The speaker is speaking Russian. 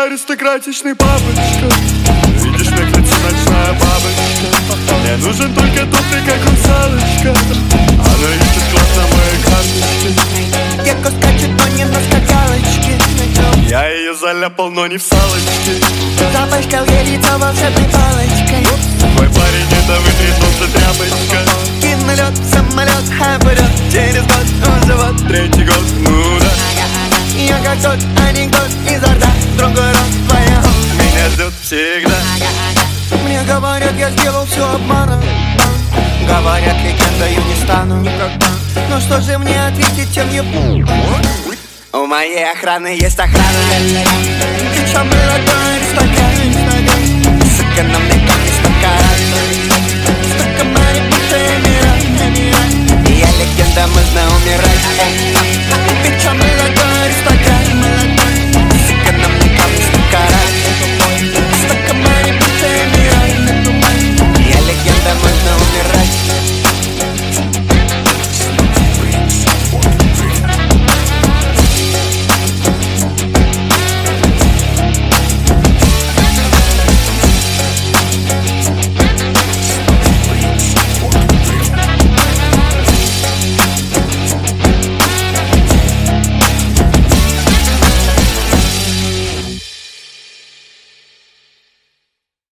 аристократичный папочка. Видишь, на крыльце ночная бабочка. Мне нужен только туфли, как русалочка. Она ищет класс на моей карточке. Детка скачет, но не на скакалочке. Я ее заляпал, но не в салочке. Запачкал ей лицо волшебной палочкой. Твой парень это вытряснулся тряпочка. Кинолет, самолет, вперед. Через год уже вот 3-й год, ну да. Я как тот анекдот изо рта. Другой рот твоя меня ждет всегда. Мне говорят, я сделал все обманом. Говорят, легендою не стану никогда. Но что же мне ответить тем ебу? У моей охраны есть охрана. Ты чё, была, аристократ? Сука, на мне